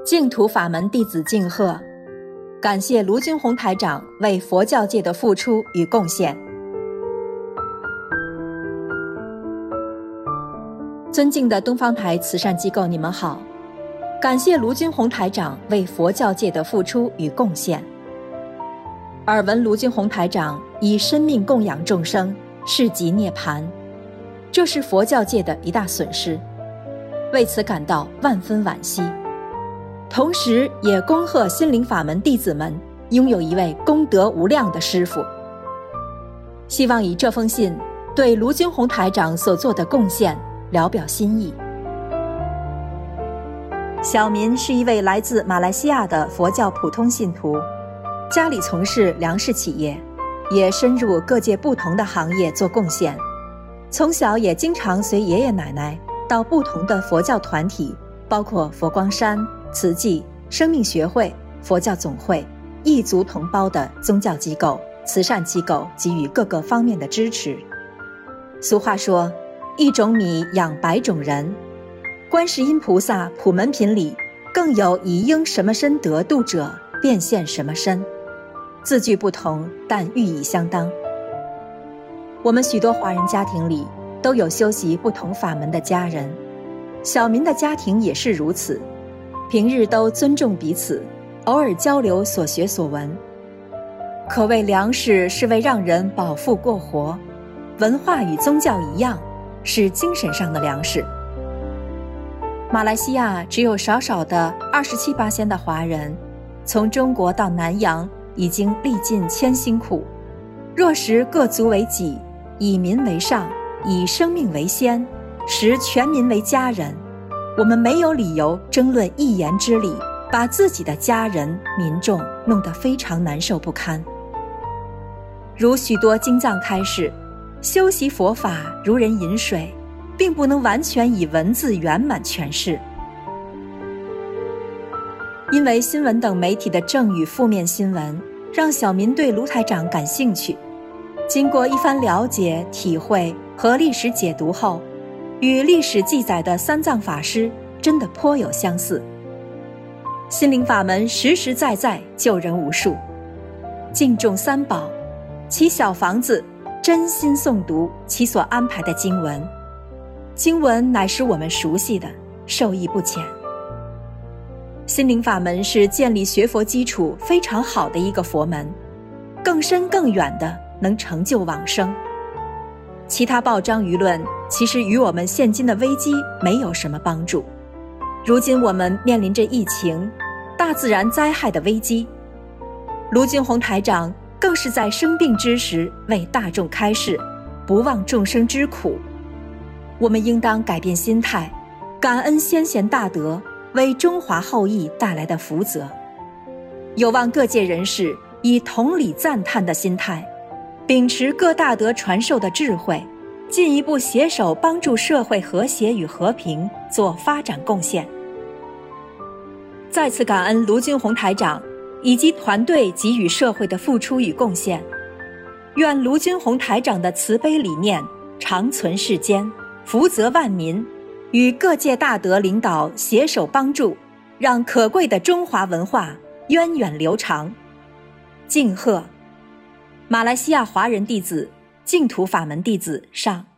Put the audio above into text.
净土法门弟子敬贺，感谢卢军宏台长为佛教界的付出与贡献。尊敬的东方台慈善机构，你们好，感谢卢军宏台长为佛教界的付出与贡献。耳闻卢军宏台长以生命供养众生，示即涅槃，这是佛教界的一大损失，为此感到万分惋惜。同时也恭贺心灵法门弟子们拥有一位功德无量的师父。希望以这封信对卢军宏台长所做的贡献聊表心意。小民是一位来自马来西亚的佛教普通信徒，家里从事粮食企业，也深入各界不同的行业做贡献。从小也经常随爷爷奶奶到不同的佛教团体，包括佛光山、慈济、生命学会、佛教总会、异族同胞的宗教机构、慈善机构给予各个方面的支持。俗话说，一种米养百种人，观世音菩萨普门品里更有以应什么身得度者变现什么身，字句不同，但寓意相当。我们许多华人家庭里都有修习不同法门的家人，小民的家庭也是如此，平日都尊重彼此，偶尔交流所学所闻。可谓粮食是为让人饱腹过活，文化与宗教一样，是精神上的粮食。马来西亚只有少少的27%的华人，从中国到南洋已经历尽千辛苦。若识各族为己，以民为上，以生命为先，视全民为家人，我们没有理由争论一言之理，把自己的家人民众弄得非常难受不堪。如许多经藏开示，修习佛法如人饮水，并不能完全以文字圆满诠释。因为新闻等媒体的正与负面新闻，让小民对卢台长感兴趣。经过一番了解、体会和历史解读后，与历史记载的三藏法师真的颇有相似。心灵法门实实在在救人无数，敬重三宝，其小房子真心诵读其所安排的经文，经文乃是我们熟悉的，受益不浅。心灵法门是建立学佛基础非常好的一个佛门，更深更远的能成就往生。其他报章舆论其实与我们现今的危机没有什么帮助。如今我们面临着疫情、大自然灾害的危机，卢军宏台长更是在生病之时为大众开示，不忘众生之苦。我们应当改变心态，感恩先贤大德为中华后裔带来的福泽。有望各界人士以同理赞叹的心态，秉持各大德传授的智慧，进一步携手帮助社会和谐与和平做发展贡献。再次感恩卢军宏台长以及团队给予社会的付出与贡献，愿卢军宏台长的慈悲理念长存世间，福泽万民，与各界大德领导携手帮助，让可贵的中华文化源远流长。敬贺马来西亚华人弟子净土法门弟子上。